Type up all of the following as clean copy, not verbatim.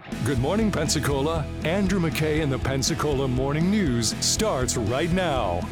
Good morning, Pensacola. Andrew McKay and the Pensacola Morning News starts right now.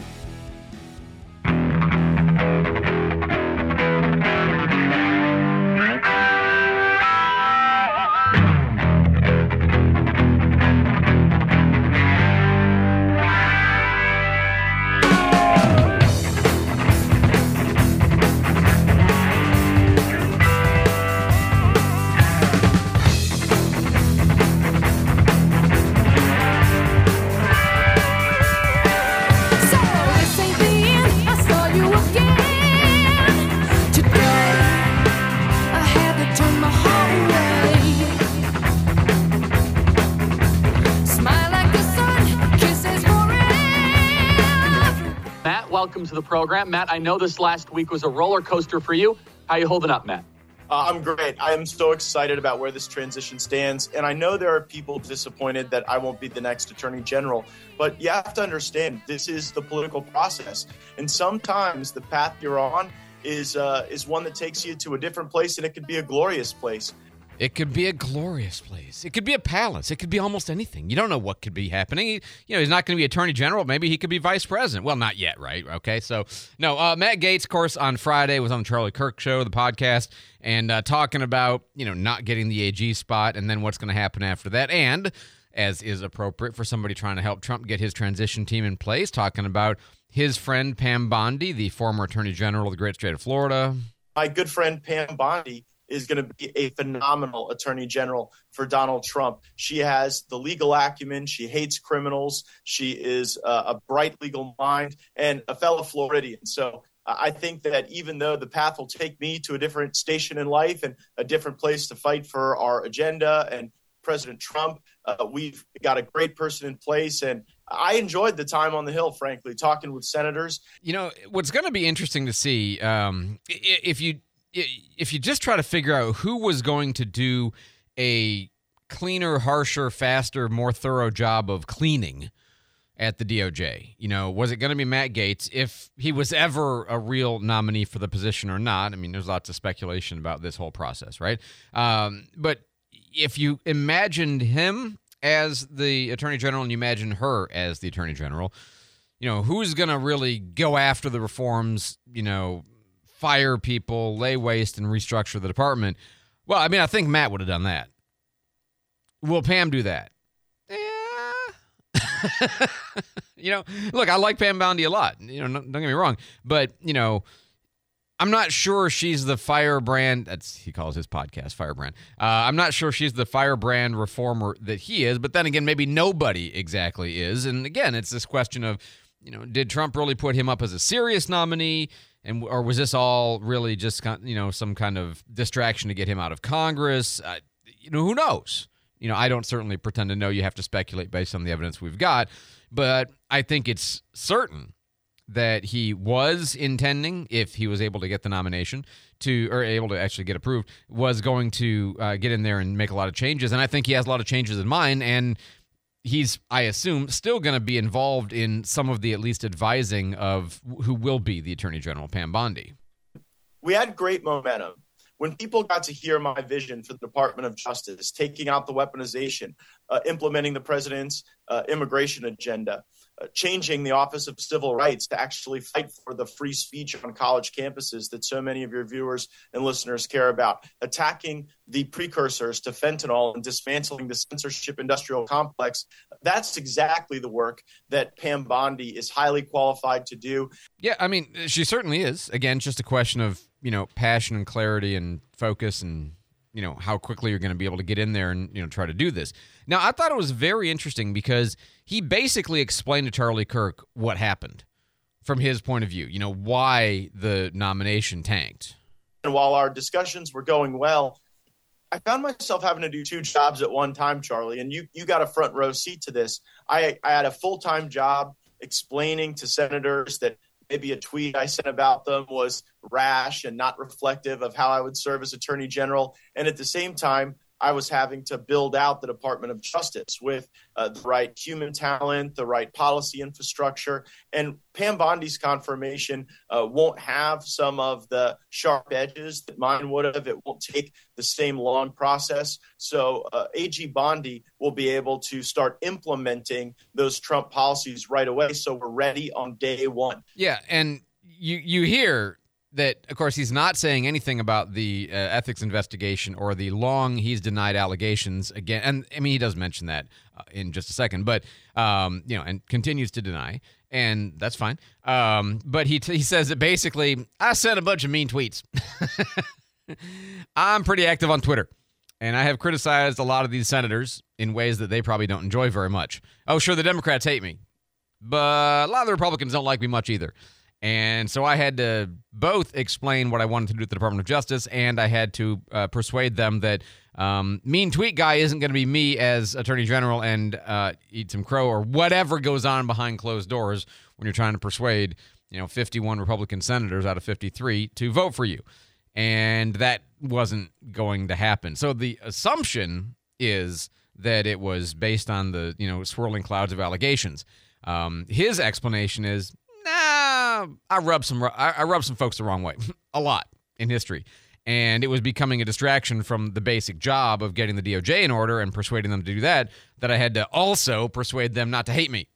Welcome to the program. Matt, I know this last week was a roller coaster for you. How you holding up, Matt? I'm great. I am so excited about where this transition stands. And I know there are people disappointed that I won't be the next attorney general. But you have to understand, this is the political process. And sometimes the path you're on is one that takes you to a different place, and it could be a glorious place. It could be a glorious place. It could be a palace. It could be almost anything. You don't know what could be happening. He's not going to be attorney general. Maybe he could be vice president. Well, not yet, right? Okay, so no. Matt Gaetz, of course, on Friday was on the Charlie Kirk Show, the podcast, and talking about not getting the AG spot and then what's going to happen after that. And as is appropriate for somebody trying to help Trump get his transition team in place, talking about his friend Pam Bondi, the former attorney general of the great state of Florida. My good friend Pam Bondi is going to be a phenomenal attorney general for Donald Trump. She has the legal acumen. She hates criminals. She is a bright legal mind and a fellow Floridian. So I think that even though the path will take me to a different station in life and a different place to fight for our agenda and President Trump, we've got a great person in place. And I enjoyed the time on the Hill, frankly, talking with senators. What's going to be interesting to see, if you just try to figure out who was going to do a cleaner, harsher, faster, more thorough job of cleaning at the DOJ, was it going to be Matt Gaetz if he was ever a real nominee for the position or not? I mean, there's lots of speculation about this whole process, right? But if you imagined him as the attorney general and you imagine her as the attorney general, who's going to really go after the reforms, fire people, lay waste, and restructure the department? Well, I mean, I think Matt would have done that. Will Pam do that? Yeah. Look, I like Pam Bondi a lot. Don't get me wrong. But, I'm not sure she's the firebrand. He calls his podcast Firebrand. I'm not sure she's the firebrand reformer that he is. But then again, maybe nobody exactly is. And again, it's this question of, did Trump really put him up as a serious nominee? Or was this all really just some kind of distraction to get him out of Congress? Who knows? I don't certainly pretend to know. You have to speculate based on the evidence we've got. But I think it's certain that he was intending, if he was able to get the nomination or able to actually get approved, was going to get in there and make a lot of changes. And I think he has a lot of changes in mind. And he's, I assume, still going to be involved in some of the at least advising of who will be the Attorney General, Pam Bondi. We had great momentum. When people got to hear my vision for the Department of Justice, taking out the weaponization, implementing the president's immigration agenda, changing the Office of Civil Rights to actually fight for the free speech on college campuses that so many of your viewers and listeners care about, attacking the precursors to fentanyl and dismantling the censorship industrial complex. That's exactly the work that Pam Bondi is highly qualified to do. Yeah, I mean, she certainly is. Again, just a question of, passion and clarity and focus and, how quickly you're going to be able to get in there and, try to do this. Now, I thought it was very interesting because he basically explained to Charlie Kirk what happened from his point of view, why the nomination tanked. And while our discussions were going well, I found myself having to do two jobs at one time, Charlie, and you got a front row seat to this. I had a full-time job explaining to senators that maybe a tweet I sent about them was rash and not reflective of how I would serve as Attorney General. And at the same time, I was having to build out the Department of Justice with the right human talent, the right policy infrastructure. And Pam Bondi's confirmation won't have some of the sharp edges that mine would have. It won't take the same long process. So AG Bondi will be able to start implementing those Trump policies right away. So we're ready on day one. Yeah, and you hear that, of course, he's not saying anything about the ethics investigation or the long he's denied allegations again. And I mean, he does mention that in just a second, but, and continues to deny. And that's fine. But he says that basically, I sent a bunch of mean tweets. I'm pretty active on Twitter, and I have criticized a lot of these senators in ways that they probably don't enjoy very much. Oh, sure, the Democrats hate me, but a lot of the Republicans don't like me much either. And so I had to both explain what I wanted to do at the Department of Justice, and I had to persuade them that mean tweet guy isn't going to be me as Attorney General and eat some crow or whatever goes on behind closed doors when you're trying to persuade 51 Republican senators out of 53 to vote for you. And that wasn't going to happen. So the assumption is that it was based on the swirling clouds of allegations. His explanation is, I rubbed some folks the wrong way a lot in history. And it was becoming a distraction from the basic job of getting the DOJ in order and persuading them to do that I had to also persuade them not to hate me.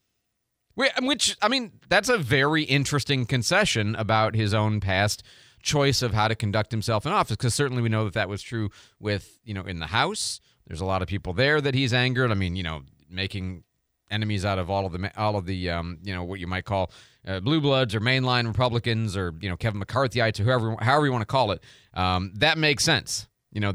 Which, I mean, that's a very interesting concession about his own past choice of how to conduct himself in office, because certainly we know that was true with, in the House. There's a lot of people there that he's angered. I mean, making enemies out of all of the what you might call blue bloods or mainline Republicans or Kevin McCarthyites or however you want to call it. That makes sense.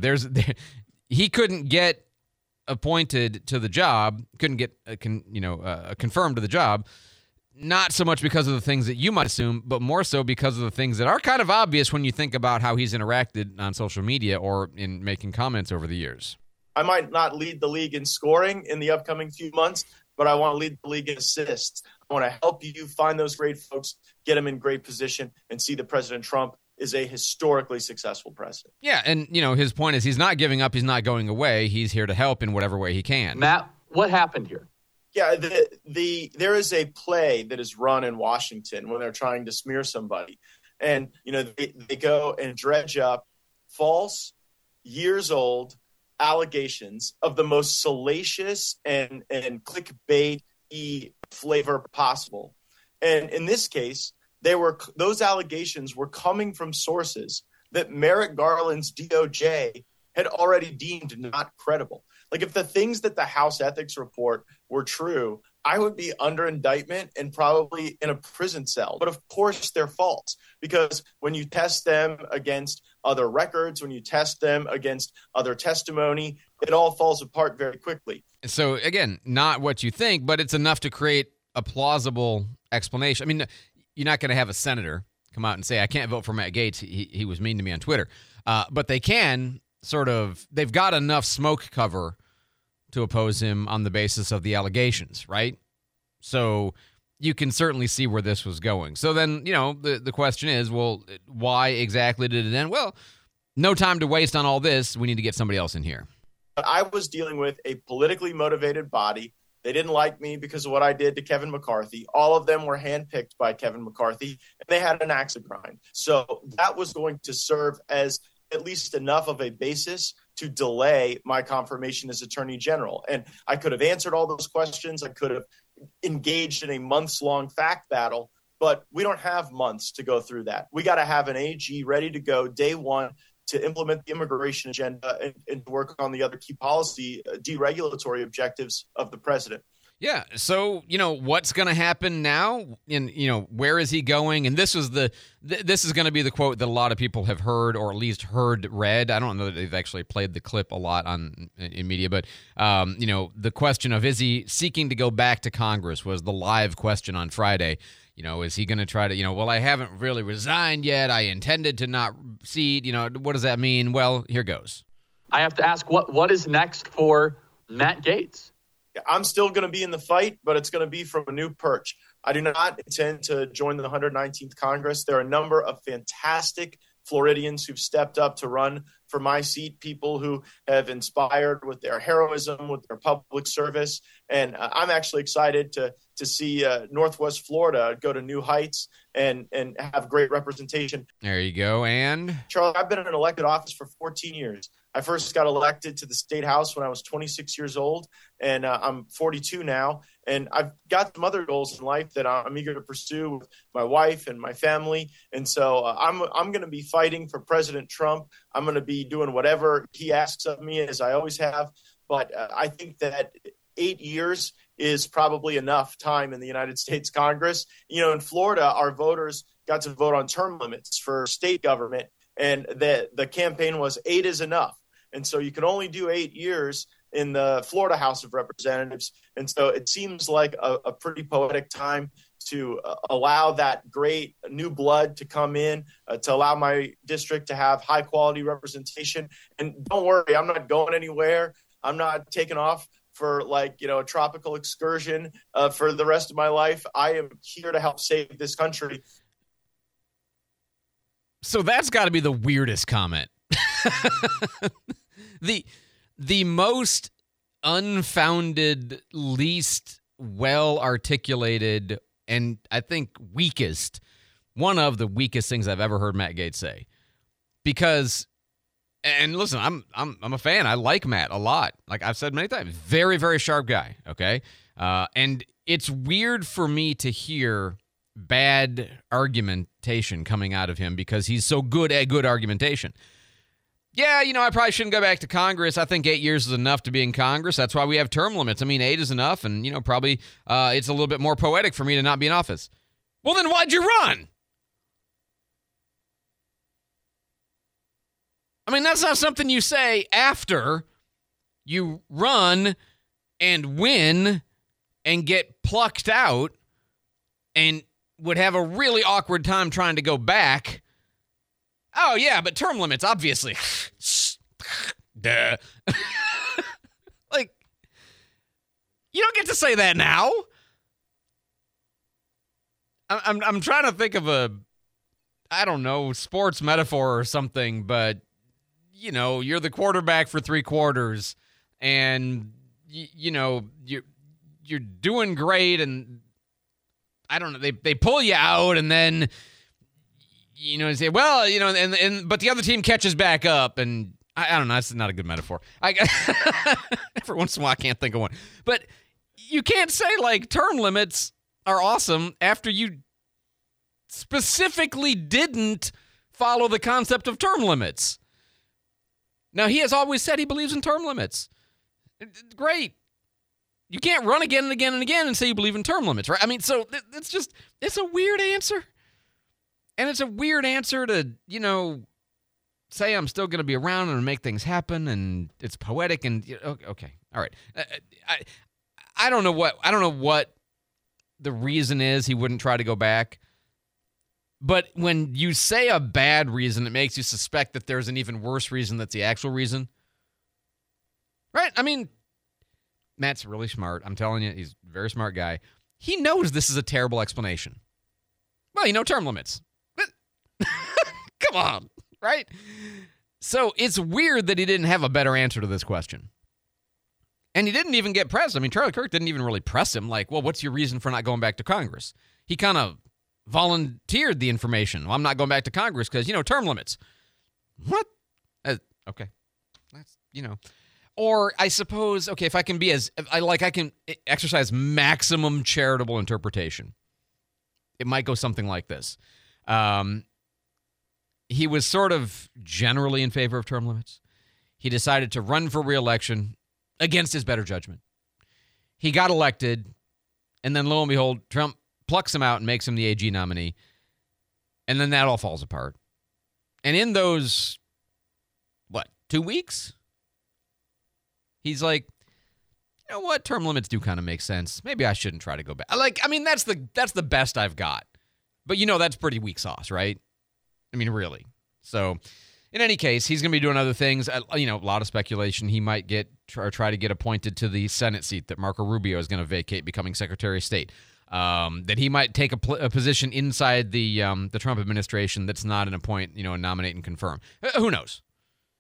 He couldn't get appointed to the job, couldn't get confirmed to the job, not so much because of the things that you might assume, but more so because of the things that are kind of obvious when you think about how he's interacted on social media or in making comments over the years. I might not lead the league in scoring in the upcoming few months, but I want to lead the league in assists. I want to help you find those great folks, get them in great position, and see that President Trump is a historically successful president. Yeah, and his point is he's not giving up, he's not going away. He's here to help in whatever way he can. Matt, what happened here? Yeah, there is a play that is run in Washington when they're trying to smear somebody. And, they go and dredge up false, years-old allegations of the most salacious and clickbait-y flavor possible. And in this case, those allegations were coming from sources that Merrick Garland's DOJ had already deemed not credible. Like, if the things that the House Ethics Report were true, I would be under indictment and probably in a prison cell. But of course they're false, because when you test them against other records, when you test them against other testimony, it all falls apart very quickly. So again, not what you think, but it's enough to create a plausible explanation. I mean, you're not going to have a senator come out and say, I can't vote for Matt Gaetz. He was mean to me on Twitter. But they can they've got enough smoke cover to oppose him on the basis of the allegations, right? So you can certainly see where this was going. So then, the question is, well, why exactly did it end? Well, no time to waste on all this. We need to get somebody else in here. I was dealing with a politically motivated body. They didn't like me because of what I did to Kevin McCarthy. All of them were handpicked by Kevin McCarthy, and they had an axe to grind. So that was going to serve as at least enough of a basis to delay my confirmation as Attorney General. And I could have answered all those questions. I could have engaged in a months-long fact battle, but we don't have months to go through that. We got to have an AG ready to go day one to implement the immigration agenda and work on the other key policy deregulatory objectives of the president. Yeah. So, what's going to happen now? And, where is he going? And this is this is going to be the quote that a lot of people have heard, or at least read. I don't know that they've actually played the clip a lot in media, but, the question of, is he seeking to go back to Congress was the live question on Friday. Is he going to try to, well, I haven't really resigned yet. I intended to not cede. What does that mean? Well, here goes. I have to ask, what is next for Matt Gaetz? I'm still going to be in the fight, but it's going to be from a new perch. I do not intend to join the 119th Congress. There are a number of fantastic Floridians who've stepped up to run for my seat, people who have inspired with their heroism, with their public service. And I'm actually excited to see Northwest Florida go to new heights and have great representation. There you go. And Charlie, I've been in an elected office for 14 years. I first got elected to the state house when I was 26 years old, and I'm 42 now. And I've got some other goals in life that I'm eager to pursue with my wife and my family. And so I'm going to be fighting for President Trump. I'm going to be doing whatever he asks of me, as I always have. But I think that 8 years is probably enough time in the United States Congress. You know, in Florida, our voters got to vote on term limits for state government, and the campaign was 8 is enough. And so you can only do 8 years in the Florida House of Representatives. And so it seems like a pretty poetic time to allow that great new blood to come in, to allow my district to have high quality representation. And don't worry, I'm not going anywhere. I'm not taking off for a tropical excursion for the rest of my life. I am here to help save this country. So that's got to be the weirdest comment. The most unfounded, least well-articulated, and I think one of the weakest things I've ever heard Matt Gaetz say. Because, and listen, I'm a fan. I like Matt a lot. Like I've said many times, very, very sharp guy, okay? And it's weird for me to hear bad argumentation coming out of him because he's so good at good argumentation. Yeah, I probably shouldn't go back to Congress. I think 8 years is enough to be in Congress. That's why we have term limits. I mean, 8 is enough, and, probably it's a little bit more poetic for me to not be in office. Well, then why'd you run? I mean, that's not something you say after you run and win and get plucked out and would have a really awkward time trying to go back. Oh, yeah, but term limits, obviously. Duh. Like, you don't get to say that now. I'm trying to think of a, I don't know, sports metaphor or something, but, you're the quarterback for 3 quarters, and, you're doing great, and I don't know, they pull you out, and then say, well, but the other team catches back up, and I don't know, that's not a good metaphor. Every once in a while, I can't think of one. But you can't say, term limits are awesome after you specifically didn't follow the concept of term limits. Now, he has always said he believes in term limits. Great. You can't run again and again and again and say you believe in term limits, right? I mean, so it's a weird answer. And it's a weird answer to, say I'm still going to be around and make things happen, and it's poetic and okay, all right. I don't know what the reason is he wouldn't try to go back. But when you say a bad reason, it makes you suspect that there's an even worse reason that's the actual reason. Right? I mean, Matt's really smart. I'm telling you, he's a very smart guy. He knows this is a terrible explanation. Well, term limits. Come on, right? So it's weird that he didn't have a better answer to this question. And he didn't even get pressed. I mean, Charlie Kirk didn't even really press him like, well, what's your reason for not going back to Congress? He kind of volunteered the information. Well, I'm not going back to Congress because, term limits. What? Okay. That's, Or I suppose, okay, if I can be I can exercise maximum charitable interpretation. It might go something like this. He was sort of generally in favor of term limits. He decided to run for re-election against his better judgment. He got elected, and then lo and behold, Trump plucks him out and makes him the AG nominee, and then that all falls apart. And in those, 2 weeks? He's like, you know what? Term limits do kind of make sense. Maybe I shouldn't try to go back. That's the best I've got. But that's pretty weak sauce, right? I mean, really. So, in any case, he's going to be doing other things. A lot of speculation. He might try to get appointed to the Senate seat that Marco Rubio is going to vacate, becoming Secretary of State. That he might take a position inside the Trump administration that's not a nominate and confirm. Who knows?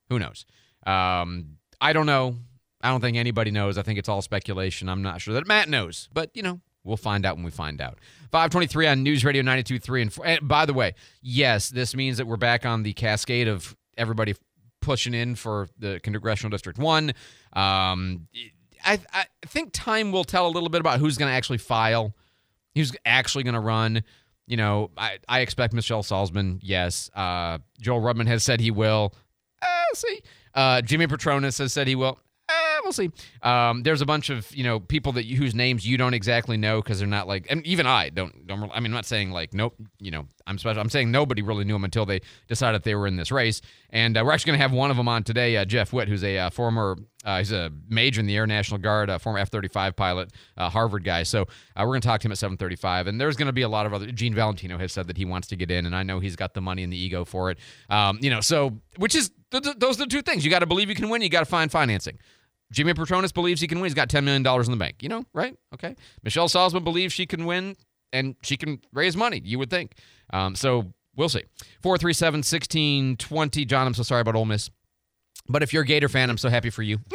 Who knows? I don't know. I don't think anybody knows. I think it's all speculation. I'm not sure that Matt knows, but, we'll find out when we find out. 523 on News Radio 92.3. And by the way, yes, this means that we're back on the cascade of everybody pushing in for the Congressional District 1. I think time will tell a little bit about who's going to actually file, who's actually going to run. I expect Michelle Salzman, yes. Joel Rudman has said he will. We'll see. Jimmy Petronas has said he will. We'll see. There's a bunch of people whose names you don't exactly know because they're not like, and even I don't. I mean, I'm not saying like nope. I'm special. I'm saying nobody really knew them until they decided they were in this race. And we're actually going to have one of them on today, Jeff Witt, who's a former. He's a major in the Air National Guard, a former F-35 pilot, Harvard guy. So we're going to talk to him at 7:35. And there's going to be a lot of other. Gene Valentino has said that he wants to get in, and I know he's got the money and the ego for it. So which is those are the two things. You got to believe you can win. You got to find financing. Jimmy Petronas believes he can win. He's got $10 million in the bank. Right? Okay. Michelle Salzman believes she can win, and she can raise money, you would think. So we'll see. 437-1620. John, I'm so sorry about Ole Miss. But if you're a Gator fan, I'm so happy for you.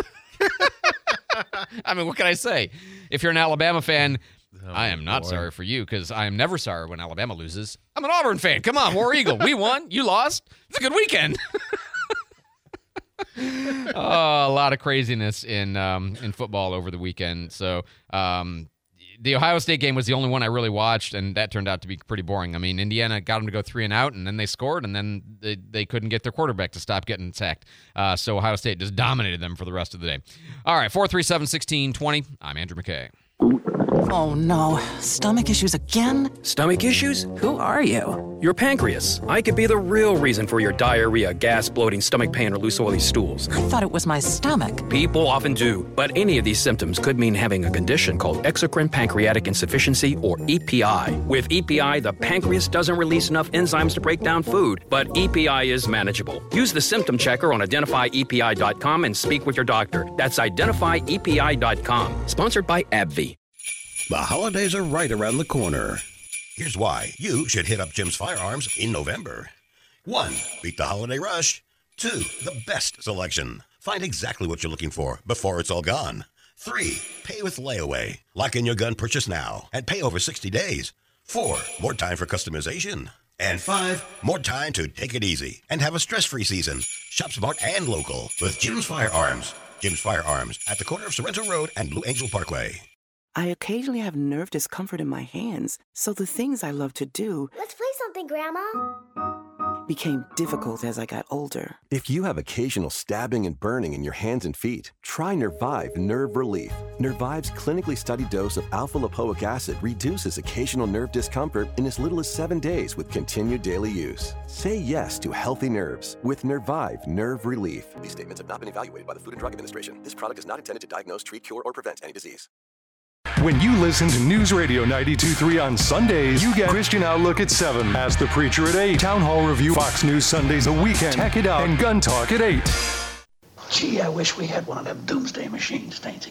I mean, what can I say? If you're an Alabama fan, I am not sorry for you because I am never sorry when Alabama loses. I'm an Auburn fan. Come on, War Eagle. We won. You lost. It's a good weekend. A lot of craziness in football over the weekend. So the Ohio State game was the only one I really watched, and that turned out to be pretty boring. I mean, Indiana got them to go 3 and out, and then they scored, and then they couldn't get their quarterback to stop getting sacked. So Ohio State just dominated them for the rest of the day. All right, 437-1620. I'm Andrew McKay. Oh, no. Stomach issues again? Stomach issues? Who are you? Your pancreas. I could be the real reason for your diarrhea, gas, bloating, stomach pain, or loose, oily stools. I thought it was my stomach. People often do, but any of these symptoms could mean having a condition called exocrine pancreatic insufficiency, or EPI. With EPI, the pancreas doesn't release enough enzymes to break down food, but EPI is manageable. Use the symptom checker on identifyepi.com and speak with your doctor. That's identifyepi.com. Sponsored by AbbVie. The holidays are right around the corner. Here's why you should hit up Jim's Firearms in November. 1. Beat the holiday rush. 2. The best selection. Find exactly what you're looking for before it's all gone. 3. Pay with layaway. Lock in your gun purchase now and pay over 60 days. 4. More time for customization. And 5. More time to take it easy and have a stress-free season. Shop smart and local with Jim's Firearms. Jim's Firearms at the corner of Sorrento Road and Blue Angel Parkway. I occasionally have nerve discomfort in my hands, so the things I love to do... Let's play something, Grandma. ...became difficult as I got older. If you have occasional stabbing and burning in your hands and feet, try Nervive Nerve Relief. Nervive's clinically studied dose of alpha-lipoic acid reduces occasional nerve discomfort in as little as 7 days with continued daily use. Say yes to healthy nerves with Nervive Nerve Relief. These statements have not been evaluated by the Food and Drug Administration. This product is not intended to diagnose, treat, cure, or prevent any disease. When you listen to News Radio 92.3 on Sundays, you get Christian Outlook at 7, Ask the Preacher at 8, Town Hall Review, Fox News Sundays, The Weekend, Tech It Out, and Gun Talk at 8. Gee, I wish we had one of them doomsday machines, Stainsy.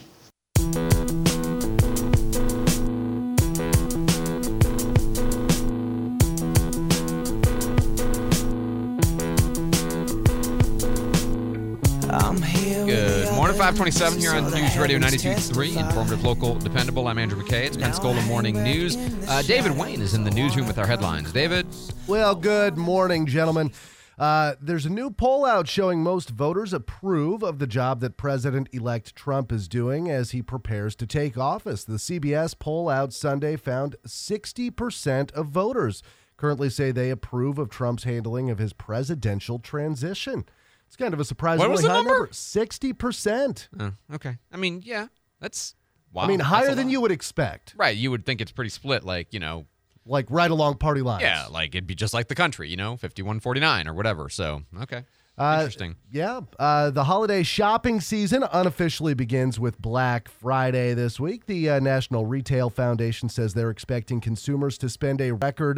Good morning, 527 here on News Radio 92.3, informative, local, dependable. I'm Andrew McKay. It's Pensacola Morning News. David Wayne is in the newsroom with our headlines. David? Well, good morning, gentlemen. There's a new poll out showing most voters approve of the job that President-elect Trump is doing as he prepares to take office. The CBS poll out Sunday found 60% of voters currently say they approve of Trump's handling of his presidential transition. It's kind of a surprisingly high number. 60%. Oh, okay. I mean, yeah, that's wow. I mean, higher than you would expect. Right. You would think it's pretty split, like right along party lines. Yeah, like it'd be just like the country, 51-49 or whatever. So, okay. Interesting. Yeah. The holiday shopping season unofficially begins with Black Friday this week. The National Retail Foundation says they're expecting consumers to spend a record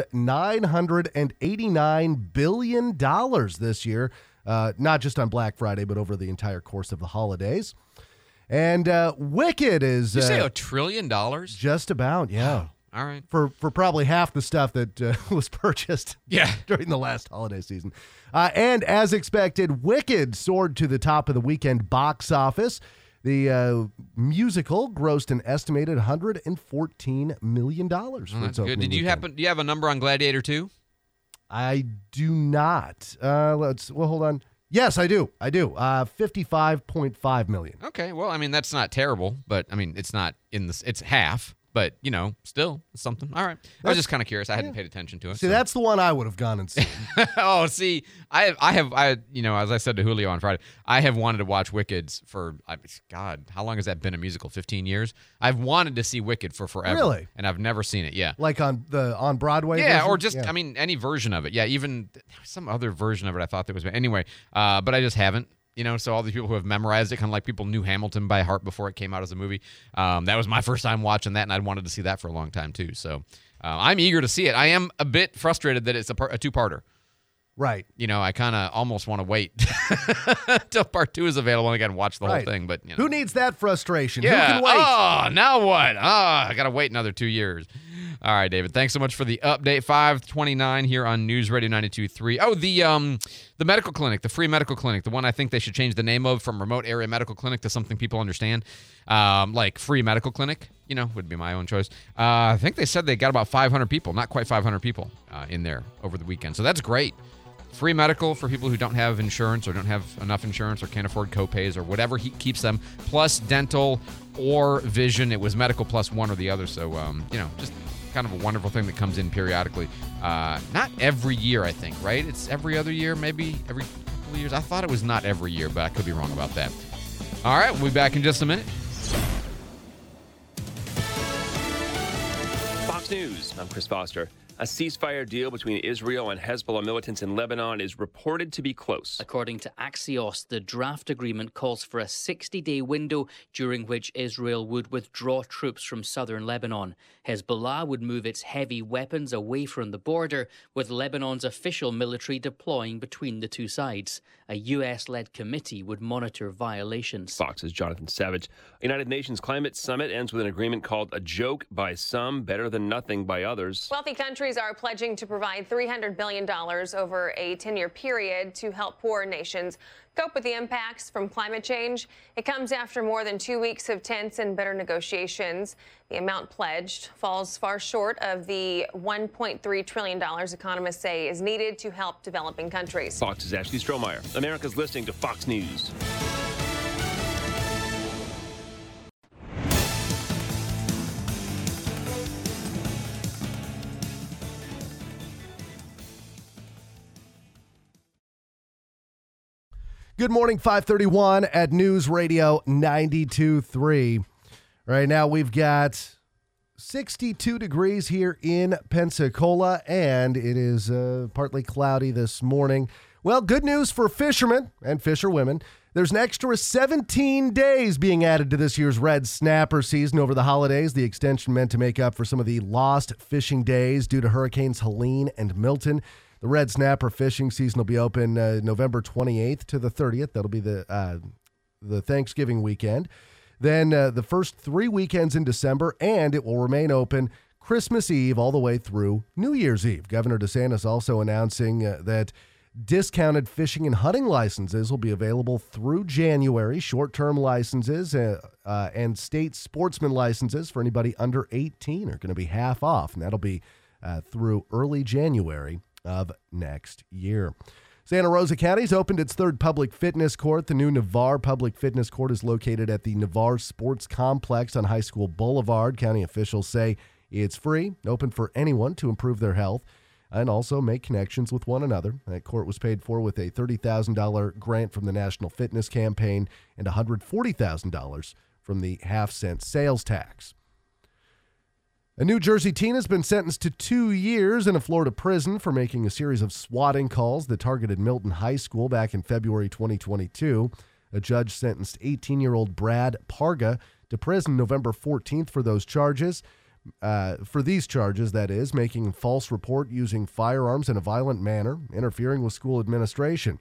$989 billion this year. Not just on Black Friday, but over the entire course of the holidays. And Wicked is... Did you say $1 trillion? Just about, yeah. Wow. All right. For probably half the stuff that was purchased Yeah. during the last holiday season. And as expected, Wicked soared to the top of the weekend box office. The musical grossed an estimated $114 million. Well, that's good. Do you have a number on Gladiator 2? I do not. Hold on. Yes, I do. $55.5 million. Okay. Well, I mean, that's not terrible, but I mean, it's not it's half. But, still something. All right. I was just kind of curious. I hadn't paid attention to it. See, that's the one I would have gone and seen. Oh, see, I have, as I said to Julio on Friday, I have wanted to watch Wicked for, God, how long has that been a musical? 15 years? I've wanted to see Wicked for forever. Really? And I've never seen it, yeah. Like on Broadway Yeah, version? or just, any version of it. Yeah, even some other version of it I thought there was. Anyway, but I just haven't. So all these people who have memorized it, kind of like people knew Hamilton by heart before it came out as a movie. That was my first time watching that, and I'd wanted to see that for a long time, too. So I'm eager to see it. I am a bit frustrated that it's a two-parter. Right. I kind of almost want to wait until part 2 is available and I can watch the whole thing. But who needs that frustration? Yeah. Who can wait? Oh, now what? I got to wait another 2 years. All right, David. Thanks so much for the update. 5:29 here on News Radio 92.3. Oh, the medical clinic, the free medical clinic, the one I think they should change the name of from remote area medical clinic to something people understand, like free medical clinic. Would be my own choice. I think they said they got about 500 people, not quite 500 people in there over the weekend. So that's great. Free medical for people who don't have insurance or don't have enough insurance or can't afford copays or whatever keeps them, plus dental or vision. It was medical plus one or the other. So, just kind of a wonderful thing that comes in periodically. Not every year, I think, right? It's every other year, maybe every couple of years. I thought it was not every year, but I could be wrong about that. All right, we'll be back in just a minute. Fox News, I'm Chris Foster. A ceasefire deal between Israel and Hezbollah militants in Lebanon is reported to be close. According to Axios, the draft agreement calls for a 60-day window during which Israel would withdraw troops from southern Lebanon. Hezbollah would move its heavy weapons away from the border, with Lebanon's official military deploying between the two sides. A U.S.-led committee would monitor violations. Fox's Jonathan Savage. United Nations Climate Summit ends with an agreement called a joke by some, better than nothing by others. Wealthy countries are pledging to provide $300 billion over a 10-year period to help poor nations cope with the impacts from climate change. It comes after more than 2 weeks of tense and bitter negotiations. The amount pledged falls far short of the $1.3 trillion economists say is needed to help developing countries. Fox's Ashley Strohmeyer. America's listening to Fox News. Good morning, 531 at News Radio 92.3. Right now we've got 62 degrees here in Pensacola, and it is partly cloudy this morning. Well, good news for fishermen and fisherwomen. There's an extra 17 days being added to this year's red snapper season over the holidays. The extension meant to make up for some of the lost fishing days due to Hurricanes Helene and Milton. The red snapper fishing season will be open November 28th to the 30th. That'll be the Thanksgiving weekend. Then the first 3 weekends in December, and it will remain open Christmas Eve all the way through New Year's Eve. Governor DeSantis also announcing that discounted fishing and hunting licenses will be available through January. Short-term licenses and state sportsman licenses for anybody under 18 are going to be half off, and that'll be through early January of next year. Santa Rosa County's opened its third public fitness court. The new Navarre Public Fitness Court is located at the Navarre Sports Complex on High School Boulevard. County officials say it's free, open for anyone to improve their health and also make connections with one another. That court was paid for with a $30,000 grant from the National Fitness Campaign and $140,000 from the half-cent sales tax. A New Jersey teen has been sentenced to 2 years in a Florida prison for making a series of swatting calls that targeted Milton High School back in February 2022. A judge sentenced 18-year-old Brad Parga to prison November 14th for those charges. For these charges, that is, making false report using firearms in a violent manner, interfering with school administration.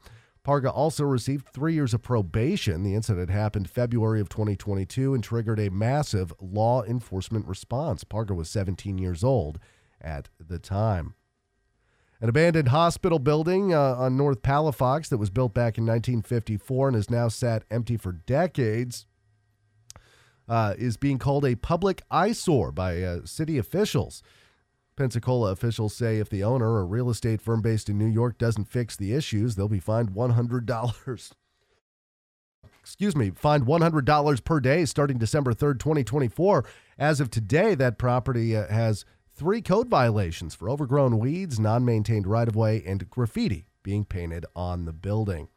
Parga also received 3 years of probation. The incident happened February of 2022 and triggered a massive law enforcement response. Parga was 17 years old at the time. An abandoned hospital building on North Palafox that was built back in 1954 and has now sat empty for decades is being called a public eyesore by city officials. Pensacola officials say if the owner, a real estate firm based in New York, doesn't fix the issues, they'll be fined $100. Fined $100 per day starting December 3rd, 2024. As of today, that property has 3 code violations for overgrown weeds, non-maintained right-of-way, and graffiti being painted on the building.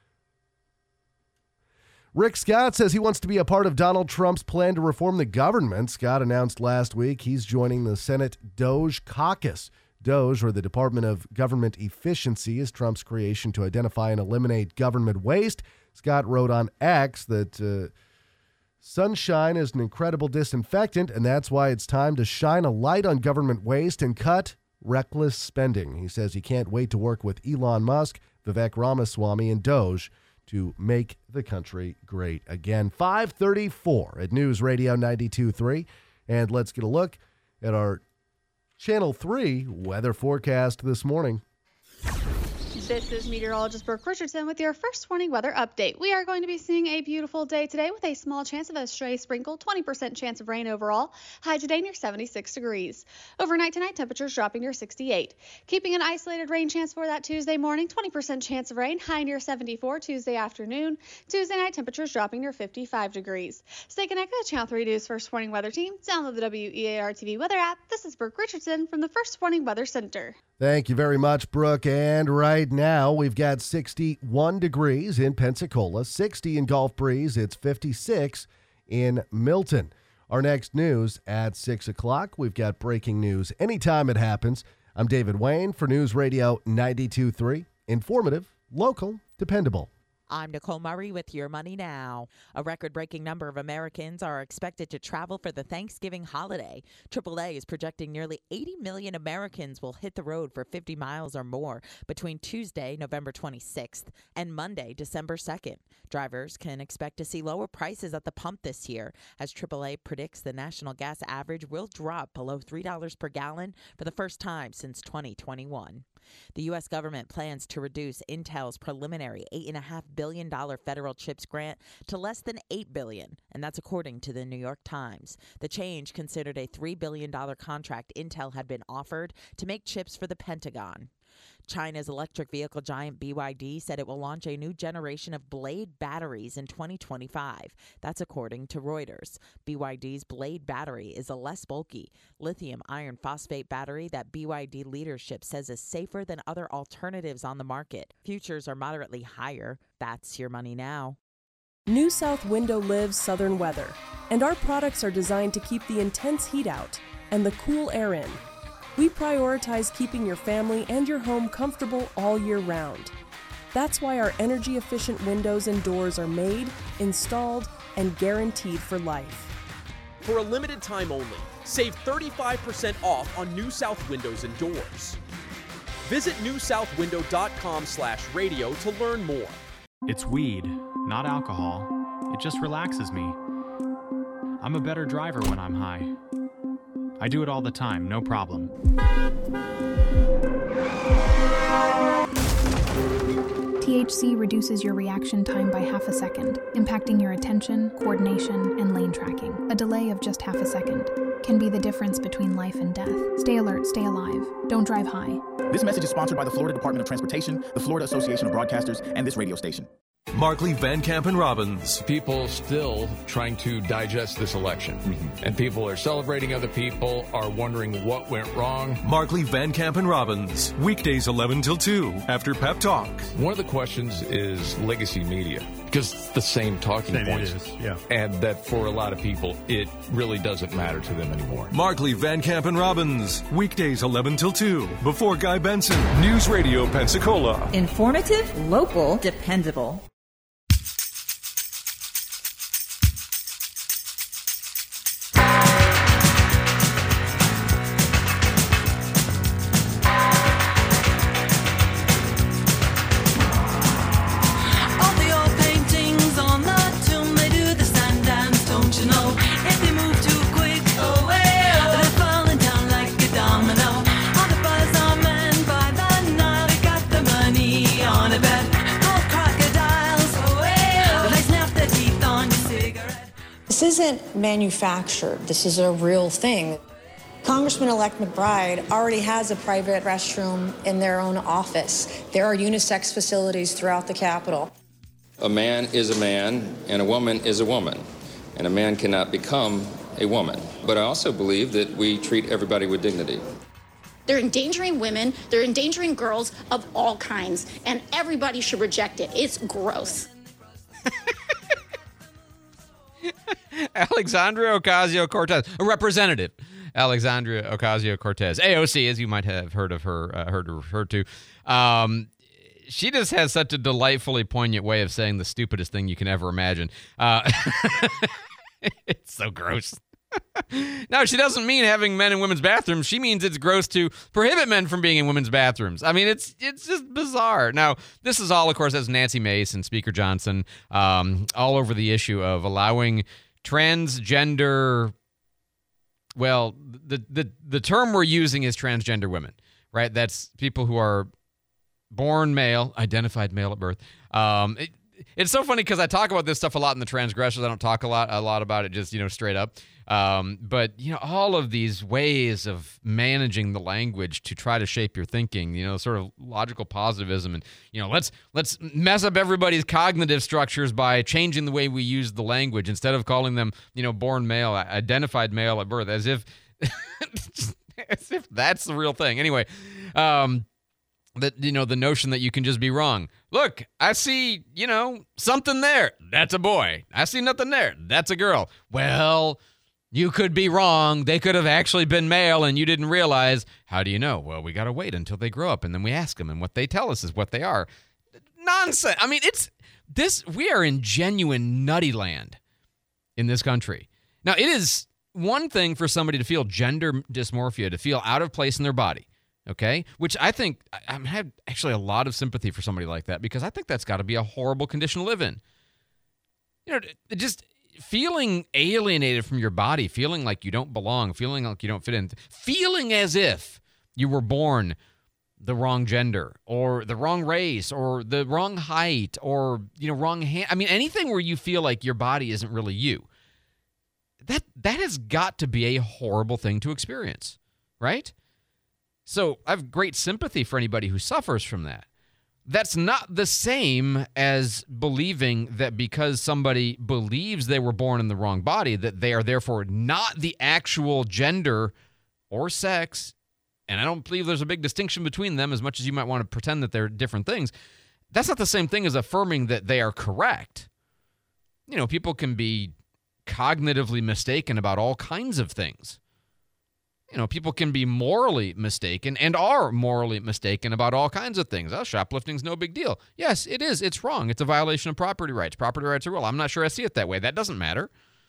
Rick Scott says he wants to be a part of Donald Trump's plan to reform the government. Scott announced last week he's joining the Senate DOGE caucus. DOGE, or the Department of Government Efficiency, is Trump's creation to identify and eliminate government waste. Scott wrote on X that sunshine is an incredible disinfectant, and that's why it's time to shine a light on government waste and cut reckless spending. He says he can't wait to work with Elon Musk, Vivek Ramaswamy, and DOGE to make the country great again. 5:34 at News Radio 92.3. And let's get a look at our Channel 3 weather forecast this morning. This is meteorologist Brooke Richardson with your first warning weather update. We are going to be seeing a beautiful day today with a small chance of a stray sprinkle, 20% chance of rain overall. High today near 76 degrees. Overnight tonight, temperatures dropping near 68. Keeping an isolated rain chance for that Tuesday morning, 20% chance of rain, high near 74 Tuesday afternoon. Tuesday night, temperatures dropping near 55 degrees. Stay connected to Channel 3 News First Warning Weather Team. Download the WEAR TV weather app. This is Brooke Richardson from the First Warning Weather Center. Thank you very much, Brooke. And right now, we've got 61 degrees in Pensacola, 60 in Gulf Breeze. It's 56 in Milton. Our next news at 6 o'clock. We've got breaking news anytime it happens. I'm David Wayne for News Radio 92.3. Informative, local, dependable. I'm Nicole Murray with Your Money Now. A record-breaking number of Americans are expected to travel for the Thanksgiving holiday. AAA is projecting nearly 80 million Americans will hit the road for 50 miles or more between Tuesday, November 26th, and Monday, December 2nd. Drivers can expect to see lower prices at the pump this year, as AAA predicts the national gas average will drop below $3 per gallon for the first time since 2021. The U.S. government plans to reduce Intel's preliminary $8.5 billion federal CHIPS grant to less than $8 billion, and that's according to the New York Times. The change considered a $3 billion contract Intel had been offered to make chips for the Pentagon. China's electric vehicle giant BYD said it will launch a new generation of Blade batteries in 2025. That's according to Reuters. BYD's Blade battery is a less bulky lithium iron phosphate battery that BYD leadership says is safer than other alternatives on the market. Futures are moderately higher. That's Your Money Now. New South Window lives southern weather, and our products are designed to keep the intense heat out and the cool air in. We prioritize keeping your family and your home comfortable all year round. That's why our energy-efficient windows and doors are made, installed, and guaranteed for life. For a limited time only, save 35% off on New South Windows and Doors. Visit newsouthwindow.com/radio to learn more. It's weed, not alcohol. It just relaxes me. I'm a better driver when I'm high. I do it all the time, no problem. THC reduces your reaction time by half a second, impacting your attention, coordination, and lane tracking. A delay of just half a second can be the difference between life and death. Stay alert, stay alive. Don't drive high. This message is sponsored by the Florida Department of Transportation, the Florida Association of Broadcasters, and this radio station. Markley, Van Camp, and Robbins. People still trying to digest this election. And people are celebrating other people, are wondering what went wrong. Markley, Van Camp, and Robbins. Weekdays 11 till 2 after Pep Talk. One of the questions is legacy media. Because it's the same talking points. It is, yeah. And that for a lot of people, it really doesn't matter to them anymore. Markley, Van Camp, and Robbins. Weekdays 11 till 2 before Guy Benson. News Radio Pensacola. Informative, local, dependable. isn't manufactured. This is a real thing. Congressman-elect McBride already has a private restroom in their own office. There are unisex facilities throughout the Capitol. A man is a man, and a woman is a woman, and a man cannot become a woman. But I also believe that we treat everybody with dignity. They're endangering women, they're endangering girls of all kinds, and everybody should reject it. It's gross. Alexandria Ocasio-Cortez, a representative. Alexandria Ocasio-Cortez, AOC, as you might have heard of her, heard her referred to. She just has such a delightfully poignant way of saying the stupidest thing you can ever imagine. It's so gross. No, she doesn't mean having men in women's bathrooms. She means it's gross to prohibit men from being in women's bathrooms. I mean, it's just bizarre. Now, this is all, of course, as Nancy Mace and Speaker Johnson all over the issue of allowing transgender. Well, the term we're using is transgender women, right? That's people who are born male, identified male at birth. It's so funny because I talk about this stuff a lot in the transgressors. I don't talk a lot about it just, straight up. But, all of these ways of managing the language to try to shape your thinking, sort of logical positivism. And, let's mess up everybody's cognitive structures by changing the way we use the language instead of calling them, born male, identified male at birth, as if that's the real thing. Anyway, the notion that you can just be wrong. Look, I see, something there. That's a boy. I see nothing there. That's a girl. Well, you could be wrong. They could have actually been male and you didn't realize. How do you know? Well, we got to wait until they grow up and then we ask them and what they tell us is what they are. Nonsense. I mean, we are in genuine nutty land in this country. Now, it is one thing for somebody to feel gender dysmorphia, to feel out of place in their body. Okay, which I think I have actually a lot of sympathy for somebody like that because I think that's got to be a horrible condition to live in. Just feeling alienated from your body, feeling like you don't belong, feeling like you don't fit in, feeling as if you were born the wrong gender or the wrong race or the wrong height or, wrong hand. I mean, anything where you feel like your body isn't really you. That has got to be a horrible thing to experience, right? So I have great sympathy for anybody who suffers from that. That's not the same as believing that because somebody believes they were born in the wrong body, that they are therefore not the actual gender or sex. And I don't believe there's a big distinction between them as much as you might want to pretend that they're different things. That's not the same thing as affirming that they are correct. People can be cognitively mistaken about all kinds of things. People can be morally mistaken and are morally mistaken about all kinds of things. Oh, shoplifting's no big deal. Yes, it is. It's wrong. It's a violation of property rights. Property rights are real. I'm not sure I see it that way. That doesn't matter.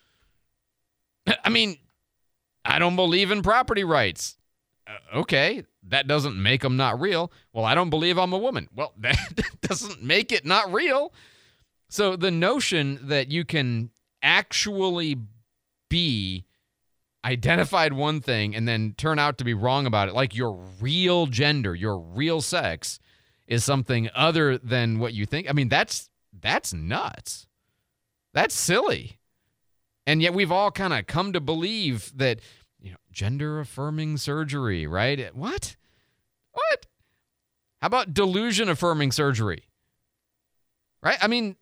I mean, I don't believe in property rights. Okay, that doesn't make them not real. Well, I don't believe I'm a woman. Well, that doesn't make it not real. So the notion that you can actually be identified one thing and then turn out to be wrong about it, like your real gender, your real sex, is something other than what you think. I mean, that's nuts. That's silly. And yet we've all kind of come to believe that, gender-affirming surgery, right? What? How about delusion-affirming surgery? Right? I mean,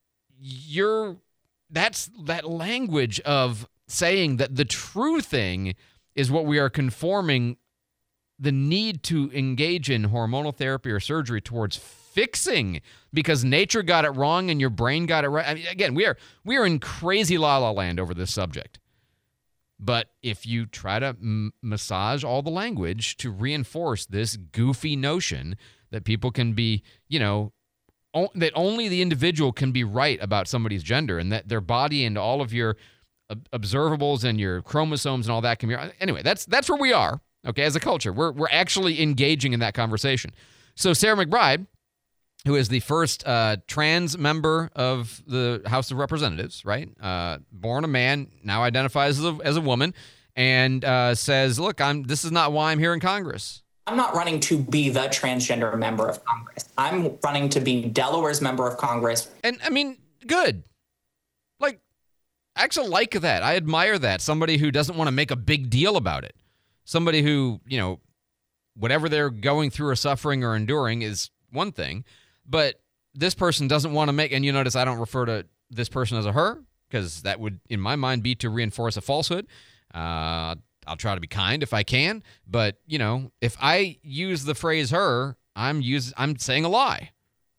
that's that language of saying that the true thing is what we are conforming the need to engage in hormonal therapy or surgery towards fixing because nature got it wrong and your brain got it right. I mean, again, we are in crazy la-la land over this subject. But if you try to massage all the language to reinforce this goofy notion that people can be, that only the individual can be right about somebody's gender and that their body and all of your observables and your chromosomes and all that can be. Anyway, that's where we are, okay, as a culture. We're actually engaging in that conversation. So Sarah McBride, who is the first trans member of the House of Representatives, right, born a man, now identifies as a woman, and says, look, this is not why I'm here in Congress. I'm not running to be the transgender member of Congress. I'm running to be Delaware's member of Congress. And, I mean, good. actually like that. I admire that. Somebody who doesn't want to make a big deal about it. Somebody who, whatever they're going through or suffering or enduring is one thing, but this person doesn't want to make, and you notice I don't refer to this person as a her, because that would, in my mind, be to reinforce a falsehood. I'll try to be kind if I can, but, if I use the phrase her, I'm saying a lie.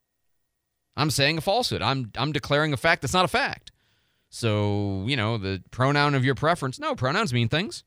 I'm saying a falsehood. I'm declaring a fact that's not a fact. So, the pronoun of your preference. No, pronouns mean things.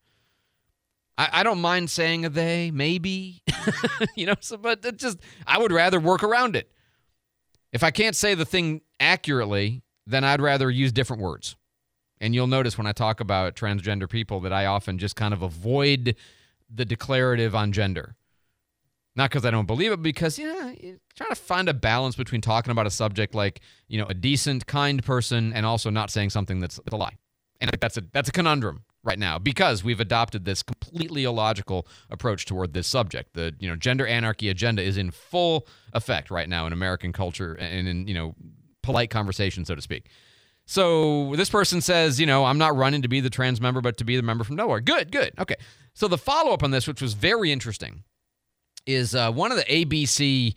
I don't mind saying a they, maybe, but it just, I would rather work around it. If I can't say the thing accurately, then I'd rather use different words. And you'll notice when I talk about transgender people that I often just kind of avoid the declarative on gender. Not because I don't believe it, because, you're trying to find a balance between talking about a subject like, a decent, kind person and also not saying something that's a lie. And I think that's a conundrum right now because we've adopted this completely illogical approach toward this subject. The, gender anarchy agenda is in full effect right now in American culture and in, polite conversation, so to speak. So this person says, I'm not running to be the trans member, but to be the member from nowhere. Good. Okay. So the follow-up on this, which was very interesting, is one of the ABC,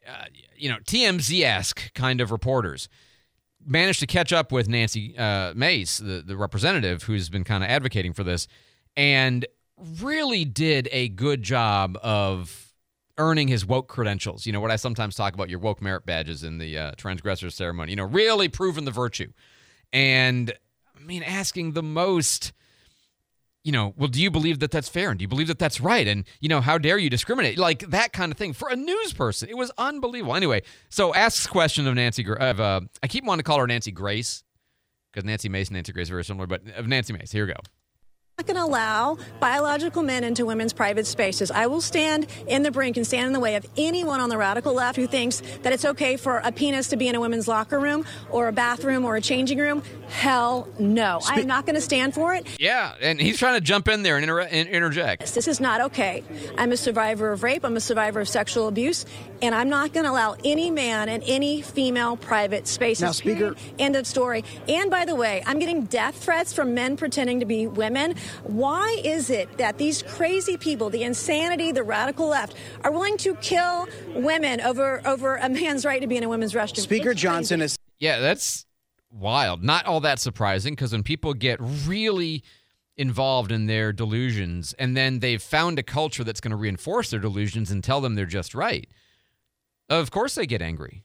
TMZ-esque kind of reporters managed to catch up with Nancy Mace, the representative who's been kind of advocating for this, and really did a good job of earning his woke credentials. What I sometimes talk about, your woke merit badges in the transgressor ceremony, really proving the virtue. And, asking the most, well, do you believe that that's fair? And do you believe that that's right? And, how dare you discriminate? Like that kind of thing for a news person. It was unbelievable. Anyway, so asks question of Nancy, I keep wanting to call her Nancy Grace because Nancy Mace and Nancy Grace are very similar, but of Nancy Mace. Here we go. Not going to allow biological men into women's private spaces. I will stand in the brink and stand in the way of anyone on the radical left who thinks that it's okay for a penis to be in a women's locker room or a bathroom or a changing room. Hell no. I am not going to stand for it. Yeah, and he's trying to jump in there and interject. This is not okay. I'm a survivor of rape. I'm a survivor of sexual abuse. And I'm not going to allow any man in any female private spaces. Now, Speaker. End of story. And by the way, I'm getting death threats from men pretending to be women. Why is it that these crazy people, the insanity, the radical left, are willing to kill women over a man's right to be in a women's restroom? Speaker Johnson is... Yeah, that's wild. Not all that surprising, because when people get really involved in their delusions and then they've found a culture that's going to reinforce their delusions and tell them they're just right, of course they get angry.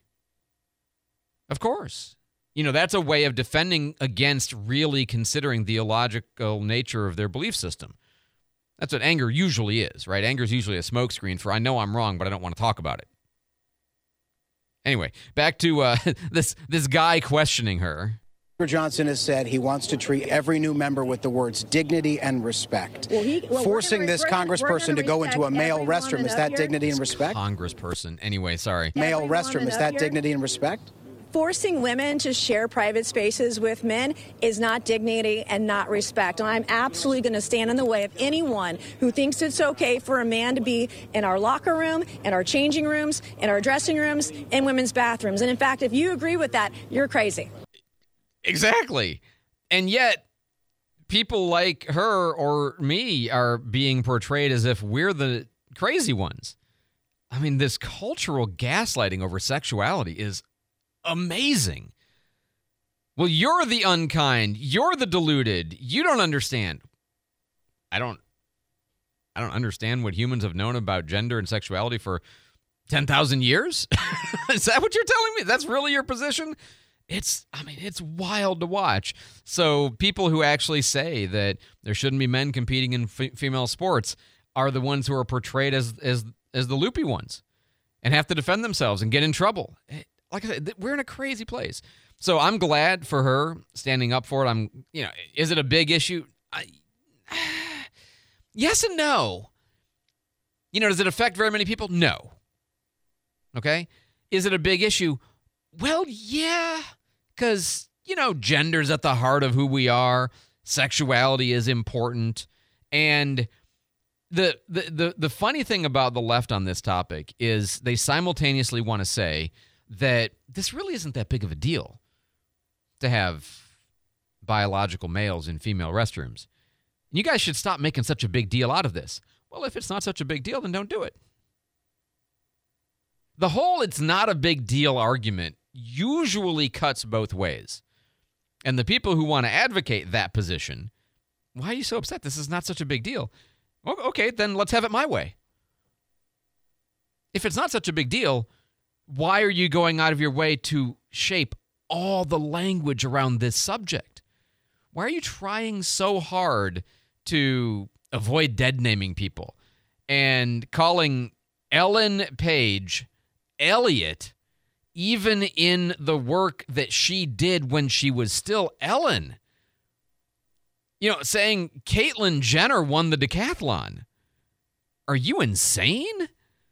Of course. That's a way of defending against really considering the illogical nature of their belief system. That's what anger usually is, right? Anger is usually a smokescreen for I know I'm wrong, but I don't want to talk about it. Anyway, back to this guy questioning her. Speaker Johnson has said he wants to treat every new member with the words dignity and respect. Forcing this congressperson to go into a male restroom, is that dignity and respect? Congressperson. Anyway, sorry. Male restroom, is that dignity and respect? Forcing women to share private spaces with men is not dignity and not respect. And I'm absolutely going to stand in the way of anyone who thinks it's okay for a man to be in our locker room, in our changing rooms, in our dressing rooms, in women's bathrooms. And in fact, if you agree with that, you're crazy. Exactly. And yet, people like her or me are being portrayed as if we're the crazy ones. This cultural gaslighting over sexuality is amazing. Well, you're the unkind. You're the deluded. You don't understand. I don't understand what humans have known about gender and sexuality for 10,000 years. Is that what you're telling me? That's really your position? It's wild to watch. So people who actually say that there shouldn't be men competing in female sports are the ones who are portrayed as the loopy ones and have to defend themselves and get in trouble. Like I said, we're in a crazy place. So I'm glad for her standing up for it. Is it a big issue? Yes and no. Does it affect very many people? No. Okay. Is it a big issue? Well, yeah, because, gender's at the heart of who we are. Sexuality is important. And the funny thing about the left on this topic is they simultaneously want to say that this really isn't that big of a deal to have biological males in female restrooms. You guys should stop making such a big deal out of this. Well, if it's not such a big deal, then don't do it. The whole it's not a big deal argument usually cuts both ways. And the people who want to advocate that position, why are you so upset? This is not such a big deal. Well, okay, then let's have it my way. If it's not such a big deal, why are you going out of your way to shape all the language around this subject? Why are you trying so hard to avoid dead-naming people and calling Ellen Page Elliot, even in the work that she did when she was still Ellen? You know, saying Caitlyn Jenner won the decathlon. Are you insane?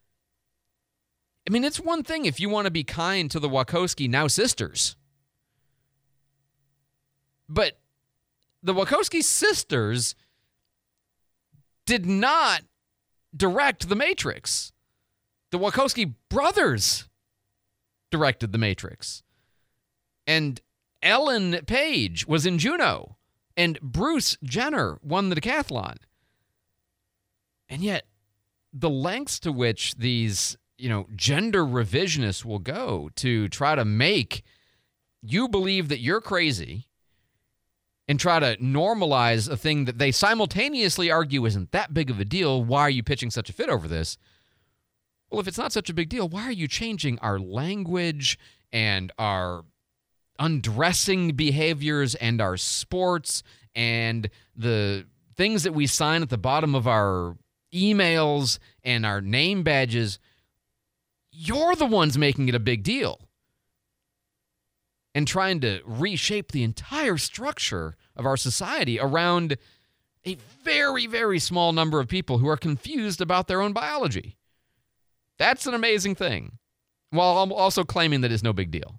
I mean, it's one thing if you want to be kind to the Wachowski now sisters. But the Wachowski sisters did not direct The Matrix. The Wachowski brothers directed The Matrix. And Ellen Page was in Juno. And Bruce Jenner won the decathlon. And yet, the lengths to which these, gender revisionists will go to try to make you believe that you're crazy and try to normalize a thing that they simultaneously argue isn't that big of a deal. Why are you pitching such a fit over this? Well, if it's not such a big deal, why are you changing our language and our undressing behaviors and our sports and the things that we sign at the bottom of our emails and our name badges? You're the ones making it a big deal and trying to reshape the entire structure of our society around a very, very small number of people who are confused about their own biology. That's an amazing thing, while I'm also claiming that it's no big deal.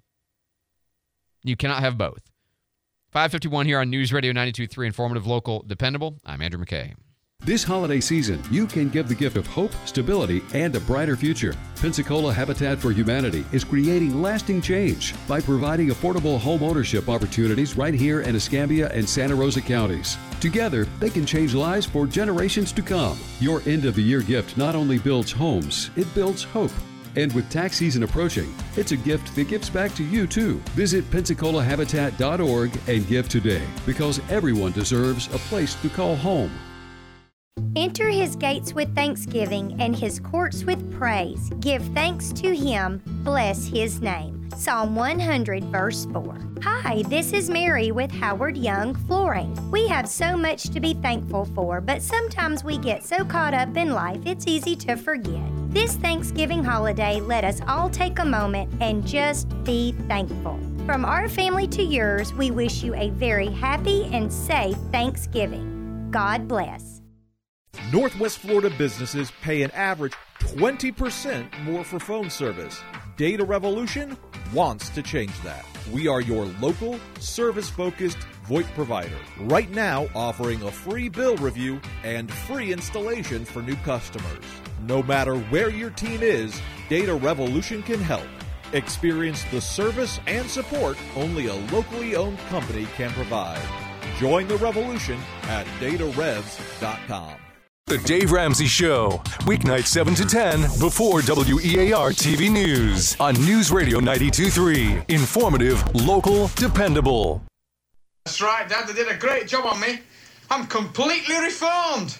You cannot have both. 5:51 here on News Radio 92.3, informative, local, dependable. I'm Andrew McKay. This holiday season, you can give the gift of hope, stability, and a brighter future. Pensacola Habitat for Humanity is creating lasting change by providing affordable home ownership opportunities right here in Escambia and Santa Rosa counties. Together, they can change lives for generations to come. Your end-of-the-year gift not only builds homes, it builds hope. And with tax season approaching, it's a gift that gives back to you, too. Visit PensacolaHabitat.org and give today, because everyone deserves a place to call home. Enter his gates with thanksgiving and his courts with praise. Give thanks to him. Bless his name. Psalm 100, verse 4. Hi, this is Mary with Howard Young Flooring. We have so much to be thankful for, but sometimes we get so caught up in life it's easy to forget. This Thanksgiving holiday, let us all take a moment and just be thankful. From our family to yours, we wish you a very happy and safe Thanksgiving. God bless. Northwest Florida businesses pay an average 20% more for phone service. Data Revolution wants to change that. We are your local, service-focused VoIP provider. Right now, offering a free bill review and free installation for new customers. No matter where your team is, Data Revolution can help. Experience the service and support only a locally owned company can provide. Join the revolution at datarevs.com. The Dave Ramsey Show, weeknight 7 to 10 before WEAR TV News on News Radio 92.3. Informative, local, dependable. That's right, Dad. They did a great job on me. I'm completely reformed.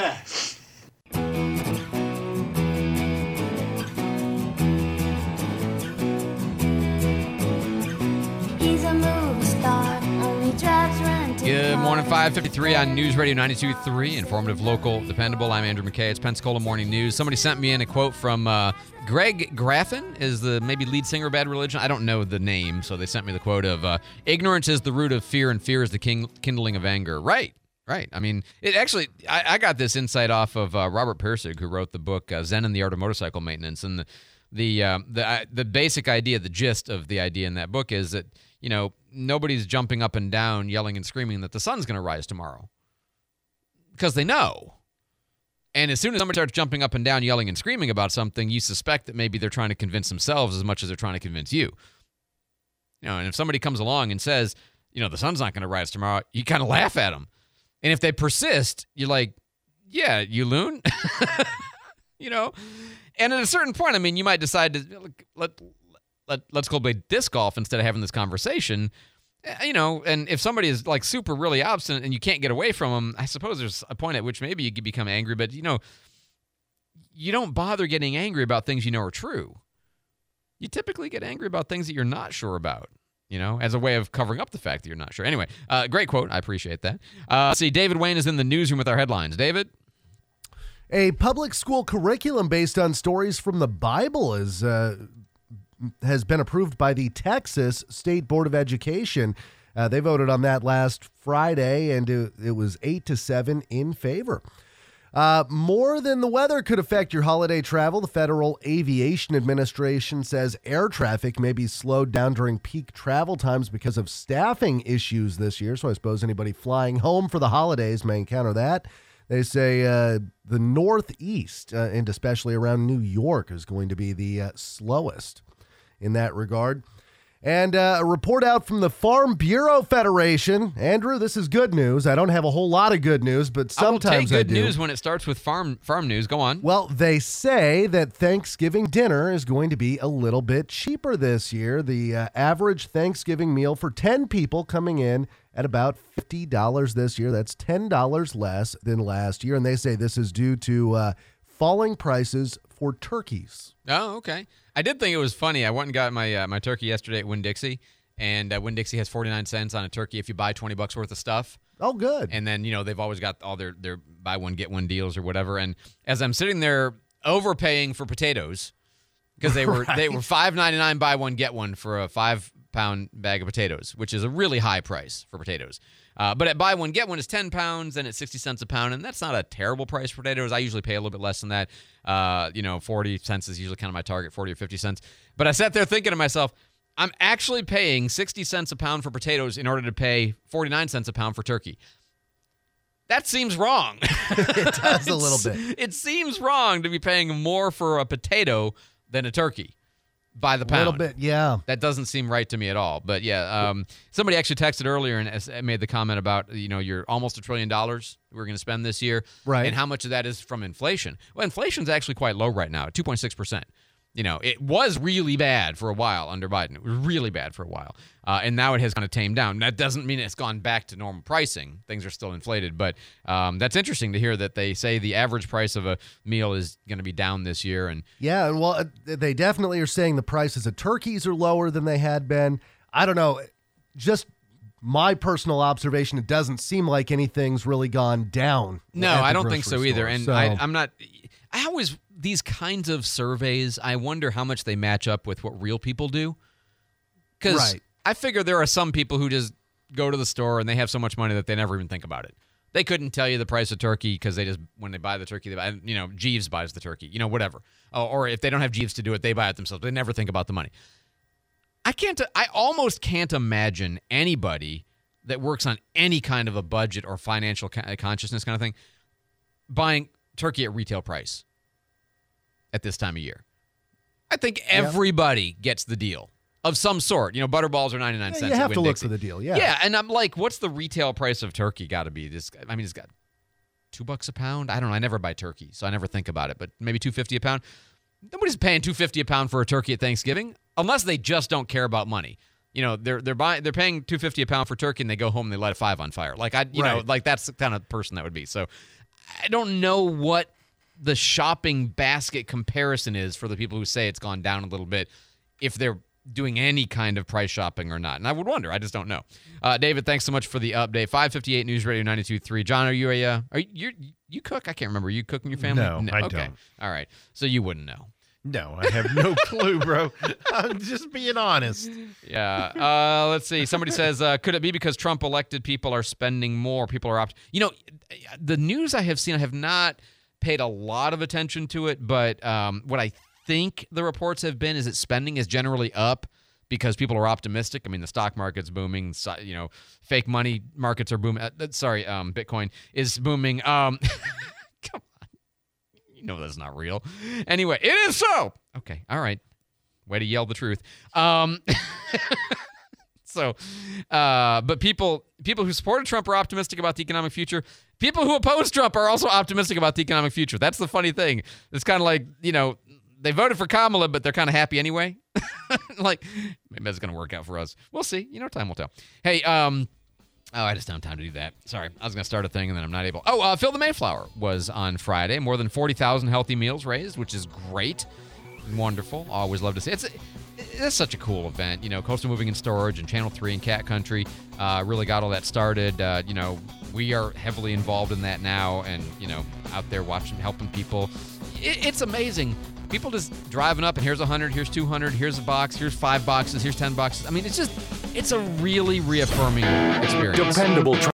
He's a movie star, only drives around. Good morning, 5:53 on News Radio 92.3, informative, local, dependable. I'm Andrew McKay. It's Pensacola Morning News. Somebody sent me in a quote from Greg Graffin, is the maybe lead singer of Bad Religion. I don't know the name, so they sent me the quote of, ignorance is the root of fear, and fear is the kindling of anger. Right. I mean, it actually, I got this insight off of Robert Pirsig, who wrote the book Zen and the Art of Motorcycle Maintenance. And the basic idea, the gist of the idea in that book is that, nobody's jumping up and down, yelling and screaming that the sun's going to rise tomorrow. Because they know. And as soon as somebody starts jumping up and down, yelling and screaming about something, you suspect that maybe they're trying to convince themselves as much as they're trying to convince you. And if somebody comes along and says, the sun's not going to rise tomorrow, you kind of laugh at them. And if they persist, you're like, yeah, you loon. And at a certain point, I mean, you might decide to let's go play disc golf instead of having this conversation. And if somebody is like super really obstinate and you can't get away from them, I suppose there's a point at which maybe you could become angry, but you don't bother getting angry about things you know are true. You typically get angry about things that you're not sure about, as a way of covering up the fact that you're not sure. Anyway, great quote. I appreciate that. Let's see, David Wayne is in the newsroom with our headlines. David? A public school curriculum based on stories from the Bible has been approved by the Texas State Board of Education. They voted on that last Friday, and it was 8-7 in favor. More than the weather could affect your holiday travel. The Federal Aviation Administration says air traffic may be slowed down during peak travel times because of staffing issues this year. So I suppose anybody flying home for the holidays may encounter that. They say the Northeast, and especially around New York, is going to be the slowest in that regard. And a report out from the Farm Bureau Federation. Andrew, this is good news. I don't have a whole lot of good news, but sometimes I do. I will take good news when it starts with farm news. Go on. Well, they say that Thanksgiving dinner is going to be a little bit cheaper this year. The average Thanksgiving meal for 10 people coming in at about $50 this year. That's $10 less than last year. And they say this is due to falling prices for turkeys. Oh, okay. I did think it was funny. I went and got my turkey yesterday at Winn-Dixie, and Winn-Dixie has 49 cents on a turkey if you buy $20 worth of stuff. Oh, good. And then, they've always got all their buy one, get one deals or whatever. And as I'm sitting there overpaying for potatoes, because they were $5.99 buy one, get one for a 5-pound bag of potatoes, which is a really high price for potatoes. But at buy one, get one is 10 pounds, and it's 60 cents a pound, and that's not a terrible price for potatoes. I usually pay a little bit less than that. 40 cents is usually kind of my target, 40 or 50 cents. But I sat there thinking to myself, I'm actually paying 60 cents a pound for potatoes in order to pay 49 cents a pound for turkey. That seems wrong. It does a little bit. It seems wrong to be paying more for a potato than a turkey by the pound. A little bit, yeah. That doesn't seem right to me at all. But yeah, somebody actually texted earlier and made the comment about, you're almost $1 trillion we're going to spend this year. Right. And how much of that is from inflation. Well, inflation's actually quite low right now at 2.6%. It was really bad for a while under Biden. It was really bad for a while. And now it has kind of tamed down. That doesn't mean it's gone back to normal pricing. Things are still inflated. But that's interesting to hear that they say the average price of a meal is going to be down this year. And yeah, well, they definitely are saying the prices of turkeys are lower than they had been. I don't know. Just my personal observation, it doesn't seem like anything's really gone down. No, I don't think so either. And so, I'm not... I always... These kinds of surveys, I wonder how much they match up with what real people do. Because I figure there are some people who just go to the store and they have so much money that they never even think about it. They couldn't tell you the price of turkey because when they buy the turkey, they buy, Jeeves buys the turkey, whatever. Or if they don't have Jeeves to do it, they buy it themselves. They never think about the money. I almost can't imagine anybody that works on any kind of a budget or financial consciousness kind of thing buying turkey at retail price at this time of year. I think everybody gets the deal of some sort. Butterballs are 99 cents. You have to look for the deal, yeah. Yeah, and I'm like, what's the retail price of turkey got to be? It's got $2 a pound. I don't know. I never buy turkey, so I never think about it, but maybe $2.50 a pound. Nobody's paying $2.50 a pound for a turkey at Thanksgiving unless they just don't care about money. They're paying $2.50 a pound for turkey and they go home and they light a 5 on fire. Like that's the kind of person that would be. So I don't know what the shopping basket comparison is for the people who say it's gone down a little bit, if they're doing any kind of price shopping or not. And I would wonder. I just don't know. David, thanks so much for the update. 558 News Radio 92.3. John, are you you cook? I can't remember. Are you cooking your family? No, I okay. don't. All right. So you wouldn't know. No, I have no clue, bro. I'm just being honest. Yeah. Let's see. Somebody says, could it be because Trump elected people are spending more? People are the news I have seen, I have not paid a lot of attention to it, but what I think the reports have been is that spending is generally up because people are optimistic. I mean, the stock market's booming. Fake money markets are booming. Bitcoin is booming. Come on. That's not real. Anyway, it is so. Okay. All right. Way to yell the truth. So, but people who supported Trump are optimistic about the economic future. People who oppose Trump are also optimistic about the economic future. That's the funny thing. It's kind of like, they voted for Kamala, but they're kind of happy anyway. Like, maybe that's going to work out for us. We'll see. Time will tell. Hey, I just don't have time to do that. Sorry. I was going to start a thing, and then I'm not able. Phil the Mayflower was on Friday. More than 40,000 healthy meals raised, which is great. Wonderful. Always love to see it. It's such a cool event. Coastal Moving and Storage and Channel 3 and Cat Country really got all that started. We are heavily involved in that now and, out there watching, helping people. It's amazing. People just driving up and here's 100, here's 200, here's a box, here's 5 boxes, here's 10 boxes. I mean, it's a really reaffirming experience. Dependable